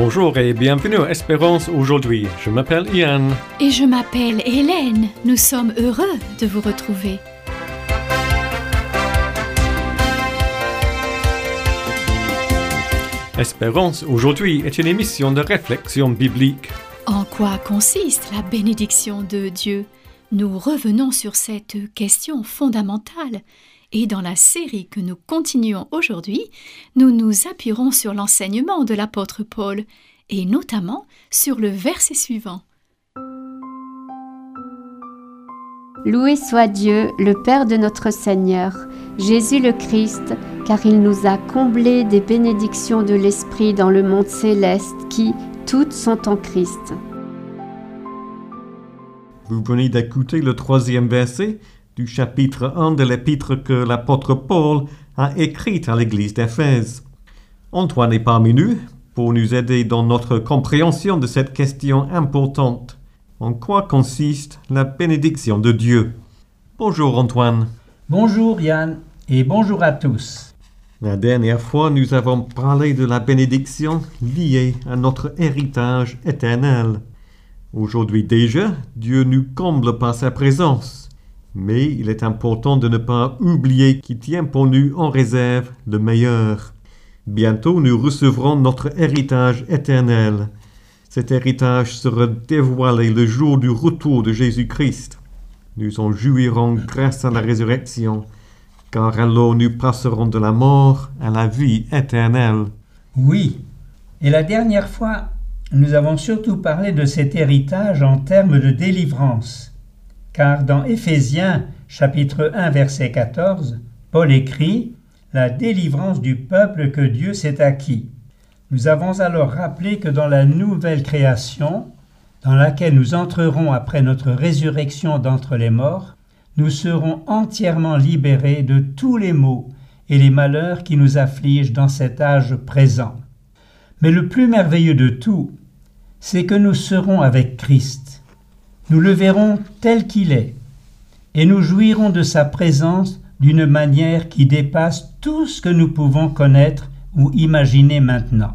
Bonjour et bienvenue à Espérance aujourd'hui. Je m'appelle Ian. Et je m'appelle Hélène. Nous sommes heureux de vous retrouver. Espérance aujourd'hui est une émission de réflexion biblique. En quoi consiste la bénédiction de Dieu? Nous revenons sur cette question fondamentale. Et dans la série que nous continuons aujourd'hui, nous nous appuierons sur l'enseignement de l'apôtre Paul, et notamment sur le verset suivant. Loué soit Dieu, le Père de notre Seigneur, Jésus le Christ, car il nous a comblés des bénédictions de l'Esprit dans le monde céleste qui, toutes sont en Christ. Vous venez d'écouter le 3e verset du chapitre 1 de l'épître que l'apôtre Paul a écrite à l'église d'Éphèse. Antoine est parmi nous pour nous aider dans notre compréhension de cette question importante. En quoi consiste la bénédiction de Dieu? Bonjour Antoine. Bonjour Yann et bonjour à tous. La dernière fois, nous avons parlé de la bénédiction liée à notre héritage éternel. Aujourd'hui déjà, Dieu nous comble par sa présence. Mais il est important de ne pas oublier qu'il tient pour nous en réserve le meilleur. Bientôt, nous recevrons notre héritage éternel. Cet héritage sera dévoilé le jour du retour de Jésus-Christ. Nous en jouirons grâce à la résurrection, car alors nous passerons de la mort à la vie éternelle. Oui, et la dernière fois, nous avons surtout parlé de cet héritage en termes de délivrance. Car dans Éphésiens, chapitre 1, verset 14, Paul écrit « La délivrance du peuple que Dieu s'est acquis ». Nous avons alors rappelé que dans la nouvelle création, dans laquelle nous entrerons après notre résurrection d'entre les morts, nous serons entièrement libérés de tous les maux et les malheurs qui nous affligent dans cet âge présent. Mais le plus merveilleux de tout, c'est que nous serons avec Christ. Nous le verrons tel qu'il est, et nous jouirons de sa présence d'une manière qui dépasse tout ce que nous pouvons connaître ou imaginer maintenant.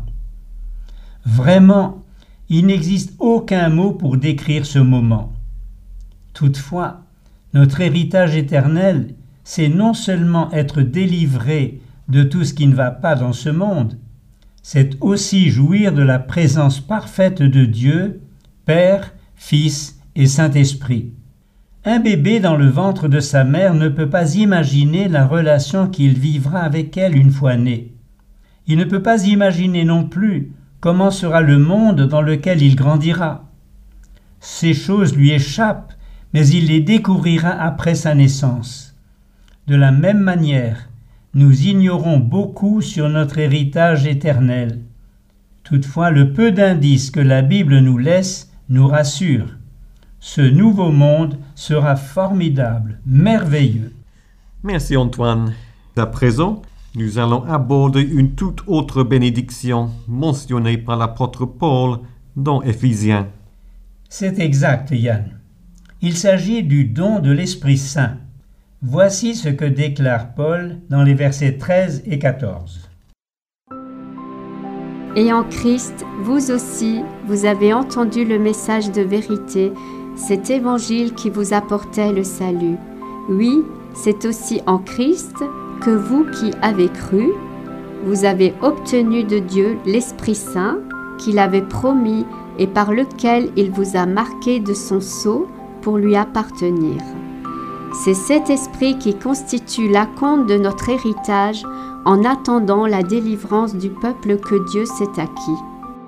Vraiment, il n'existe aucun mot pour décrire ce moment. Toutefois, notre héritage éternel, c'est non seulement être délivré de tout ce qui ne va pas dans ce monde, c'est aussi jouir de la présence parfaite de Dieu, Père, Fils et Saint-Esprit. Un bébé dans le ventre de sa mère ne peut pas imaginer la relation qu'il vivra avec elle une fois né. Il ne peut pas imaginer non plus comment sera le monde dans lequel il grandira. Ces choses lui échappent, mais il les découvrira après sa naissance. De la même manière, nous ignorons beaucoup sur notre héritage éternel. Toutefois, le peu d'indices que la Bible nous laisse nous rassure. Ce nouveau monde sera formidable, merveilleux. Merci Antoine. À présent, nous allons aborder une toute autre bénédiction mentionnée par l'apôtre Paul dans Éphésiens. C'est exact, Yann. Il s'agit du don de l'Esprit Saint. Voici ce que déclare Paul dans les versets 13 et 14. Et en Christ, vous aussi, vous avez entendu le message de vérité, cet évangile qui vous apportait le salut. Oui, c'est aussi en Christ que vous qui avez cru, vous avez obtenu de Dieu l'Esprit Saint qu'il avait promis et par lequel il vous a marqué de son sceau pour lui appartenir. C'est cet esprit qui constitue l'acompte de notre héritage en attendant la délivrance du peuple que Dieu s'est acquis.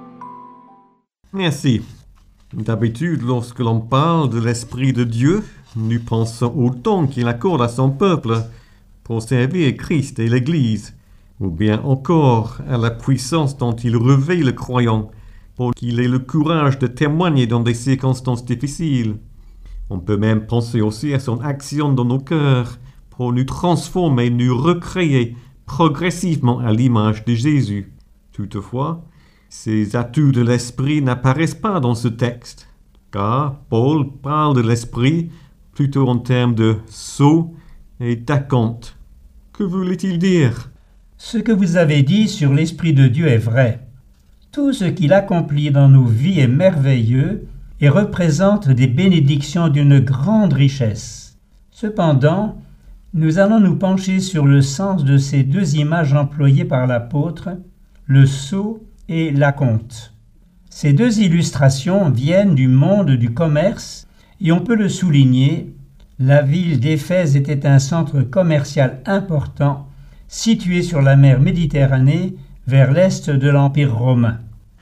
Merci. D'habitude, lorsque l'on parle de l'Esprit de Dieu, nous pensons au don qu'il accorde à son peuple pour servir Christ et l'Église, ou bien encore à la puissance dont il revêt le croyant pour qu'il ait le courage de témoigner dans des circonstances difficiles. On peut même penser aussi à son action dans nos cœurs pour nous transformer, nous recréer progressivement à l'image de Jésus. Toutefois, ces atouts de l'Esprit n'apparaissent pas dans ce texte, car Paul parle de l'Esprit plutôt en termes de sceau et d'acompte. Que voulait-il dire? Ce que vous avez dit sur l'Esprit de Dieu est vrai. Tout ce qu'il accomplit dans nos vies est merveilleux et représente des bénédictions d'une grande richesse. Cependant, nous allons nous pencher sur le sens de ces deux images employées par l'apôtre, le sceau et l'acompte. Ces deux illustrations viennent du monde du commerce et on peut le souligner, la ville d'Éphèse était un centre commercial important situé sur la mer Méditerranée vers l'est de l'Empire romain.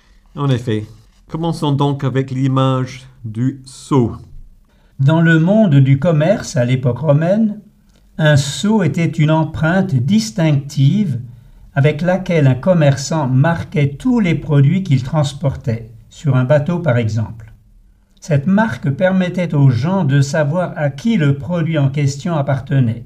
En effet, commençons donc avec l'image du sceau. Dans le monde du commerce à l'époque romaine, un sceau était une empreinte distinctive avec laquelle un commerçant marquait tous les produits qu'il transportait, sur un bateau par exemple. Cette marque permettait aux gens de savoir à qui le produit en question appartenait.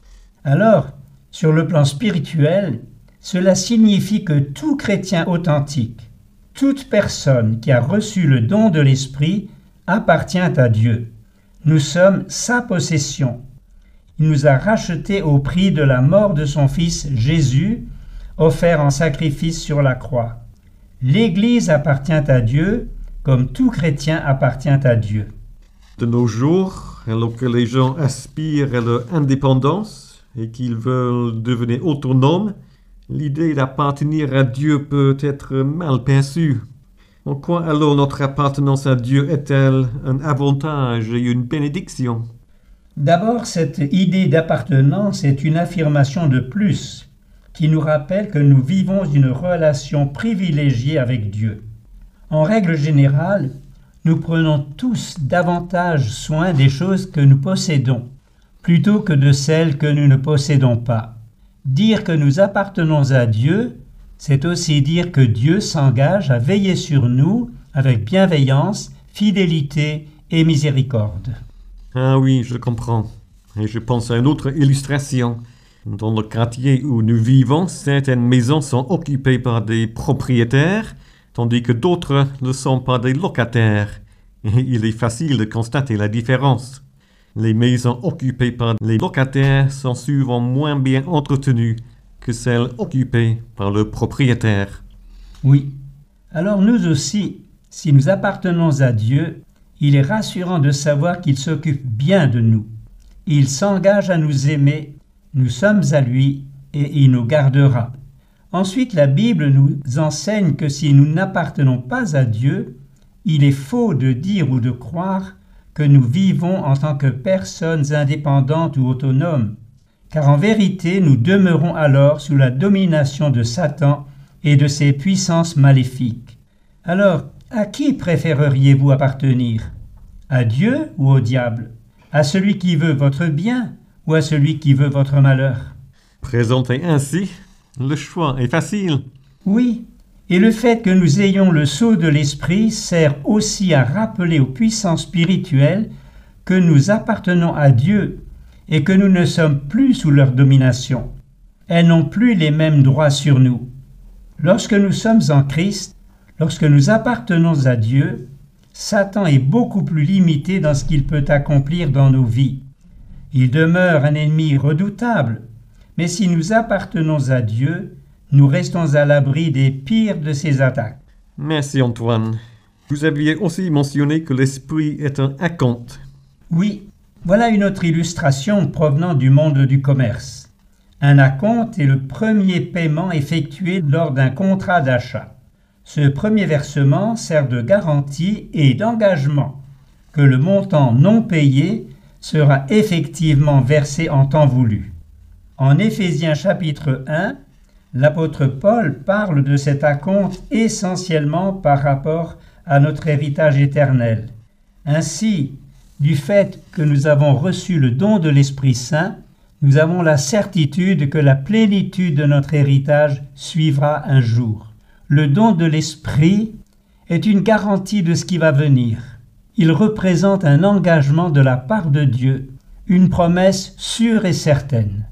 Alors, sur le plan spirituel, cela signifie que tout chrétien authentique, toute personne qui a reçu le don de l'Esprit appartient à Dieu. Nous sommes sa possession. Il nous a rachetés au prix de la mort de son Fils Jésus, offert en sacrifice sur la croix. L'Église appartient à Dieu, comme tout chrétien appartient à Dieu. De nos jours, alors que les gens aspirent à leur indépendance et qu'ils veulent devenir autonomes, l'idée d'appartenir à Dieu peut être mal perçue. En quoi alors notre appartenance à Dieu est-elle un avantage et une bénédiction? D'abord, cette idée d'appartenance est une affirmation de plus qui nous rappelle que nous vivons une relation privilégiée avec Dieu. En règle générale, nous prenons tous davantage soin des choses que nous possédons, plutôt que de celles que nous ne possédons pas. Dire que nous appartenons à Dieu, c'est aussi dire que Dieu s'engage à veiller sur nous avec bienveillance, fidélité et miséricorde. Ah oui, je comprends. Et je pense à une autre illustration. Dans le quartier où nous vivons, certaines maisons sont occupées par des propriétaires, tandis que d'autres ne sont pas des locataires. Et il est facile de constater la différence. Les maisons occupées par les locataires sont souvent moins bien entretenues que celles occupées par le propriétaire. Oui. Alors nous aussi, si nous appartenons à Dieu, il est rassurant de savoir qu'il s'occupe bien de nous. Il s'engage à nous aimer, nous sommes à lui et il nous gardera. Ensuite, la Bible nous enseigne que si nous n'appartenons pas à Dieu, il est faux de dire ou de croire que nous vivons en tant que personnes indépendantes ou autonomes, car en vérité nous demeurons alors sous la domination de Satan et de ses puissances maléfiques. Alors, à qui préféreriez-vous appartenir? À Dieu ou au diable? À celui qui veut votre bien ou à celui qui veut votre malheur? Présenté ainsi, le choix est facile. Oui, et le fait que nous ayons le sceau de l'Esprit sert aussi à rappeler aux puissances spirituelles que nous appartenons à Dieu et que nous ne sommes plus sous leur domination. Elles n'ont plus les mêmes droits sur nous. Lorsque nous sommes en Christ, lorsque nous appartenons à Dieu, Satan est beaucoup plus limité dans ce qu'il peut accomplir dans nos vies. Il demeure un ennemi redoutable, mais si nous appartenons à Dieu, nous restons à l'abri des pires de ses attaques. Merci Antoine. Vous aviez aussi mentionné que l'esprit est un acompte. Oui, voilà une autre illustration provenant du monde du commerce. Un acompte est le premier paiement effectué lors d'un contrat d'achat. Ce premier versement sert de garantie et d'engagement que le montant non payé sera effectivement versé en temps voulu. En Éphésiens chapitre 1, l'apôtre Paul parle de cet acompte essentiellement par rapport à notre héritage éternel. Ainsi, du fait que nous avons reçu le don de l'Esprit Saint, nous avons la certitude que la plénitude de notre héritage suivra un jour. Le don de l'Esprit est une garantie de ce qui va venir. Il représente un engagement de la part de Dieu, une promesse sûre et certaine.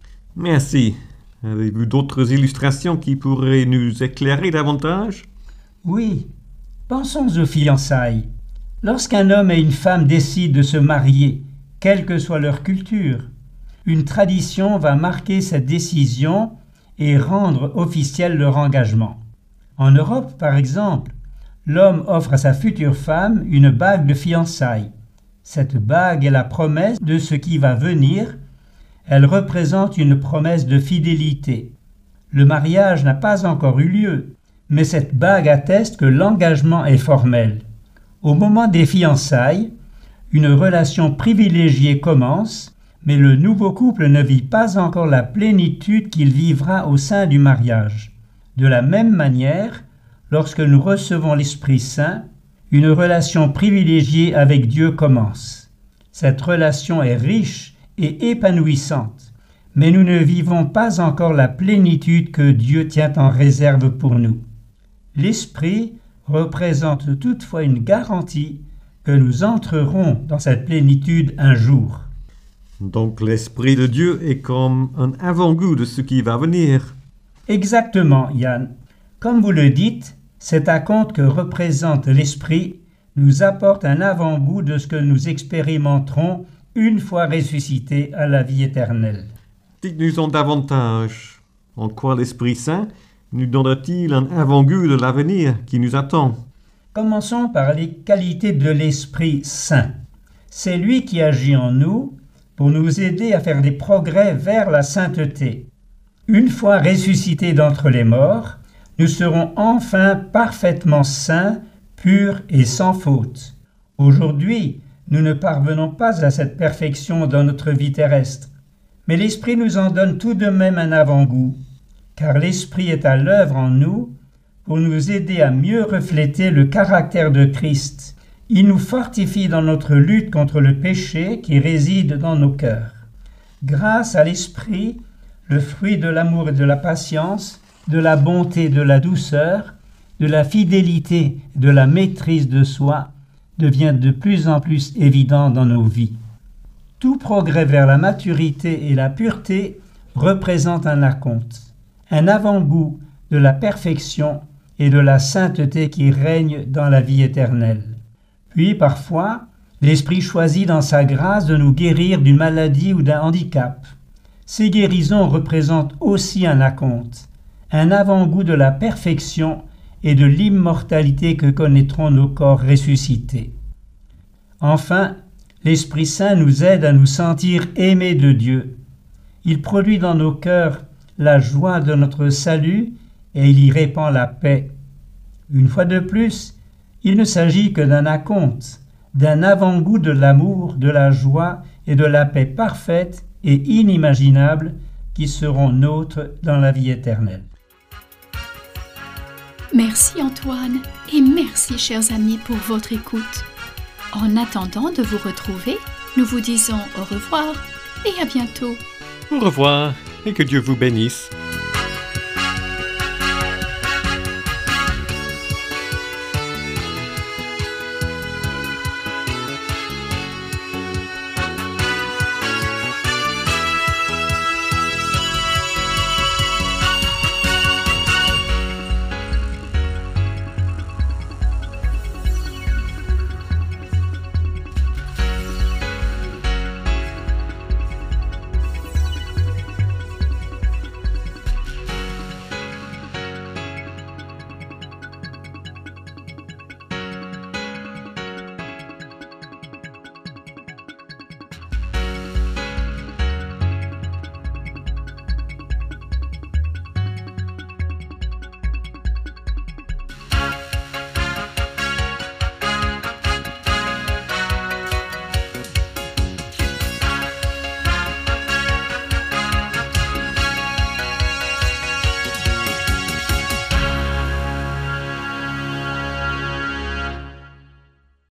Merci. Avez-vous d'autres illustrations qui pourraient nous éclairer davantage? Oui. Pensons aux fiançailles. Lorsqu'un homme et une femme décident de se marier, quelle que soit leur culture, une tradition va marquer cette décision et rendre officiel leur engagement. En Europe, par exemple, l'homme offre à sa future femme une bague de fiançailles. Cette bague est la promesse de ce qui va venir. Elle représente une promesse de fidélité. Le mariage n'a pas encore eu lieu, mais cette bague atteste que l'engagement est formel. Au moment des fiançailles, une relation privilégiée commence, mais le nouveau couple ne vit pas encore la plénitude qu'il vivra au sein du mariage. De la même manière, lorsque nous recevons l'Esprit Saint, une relation privilégiée avec Dieu commence. Cette relation est riche et épanouissante, mais nous ne vivons pas encore la plénitude que Dieu tient en réserve pour nous. L'Esprit représente toutefois une garantie que nous entrerons dans cette plénitude un jour. Donc l'Esprit de Dieu est comme un avant-goût de ce qui va venir. Exactement, Yann. Comme vous le dites, cet acompte que représente l'Esprit nous apporte un avant-goût de ce que nous expérimenterons une fois ressuscités à la vie éternelle. Dites-nous-en davantage. En quoi l'Esprit Saint nous donnera-t-il un avant-goût de l'avenir qui nous attend? Commençons par les qualités de l'Esprit Saint. C'est lui qui agit en nous pour nous aider à faire des progrès vers la sainteté. Une fois ressuscités d'entre les morts, nous serons enfin parfaitement saints, purs et sans faute. Aujourd'hui, nous ne parvenons pas à cette perfection dans notre vie terrestre, mais l'Esprit nous en donne tout de même un avant-goût, car l'Esprit est à l'œuvre en nous pour nous aider à mieux refléter le caractère de Christ. Il nous fortifie dans notre lutte contre le péché qui réside dans nos cœurs. Grâce à l'Esprit, le fruit de l'amour et de la patience, de la bonté, de la douceur, de la fidélité, de la maîtrise de soi devient de plus en plus évident dans nos vies. Tout progrès vers la maturité et la pureté représente un acompte, un avant-goût de la perfection et de la sainteté qui règne dans la vie éternelle. Puis, parfois, l'Esprit choisit dans sa grâce de nous guérir d'une maladie ou d'un handicap. Ces guérisons représentent aussi un acompte, un avant-goût de la perfection et de l'immortalité que connaîtront nos corps ressuscités. Enfin, l'Esprit Saint nous aide à nous sentir aimés de Dieu. Il produit dans nos cœurs la joie de notre salut et il y répand la paix. Une fois de plus, il ne s'agit que d'un acompte, d'un avant-goût de l'amour, de la joie et de la paix parfaite et inimaginable qui seront nôtres dans la vie éternelle. Merci Antoine et merci chers amis pour votre écoute. En attendant de vous retrouver, nous vous disons au revoir et à bientôt. Au revoir et que Dieu vous bénisse.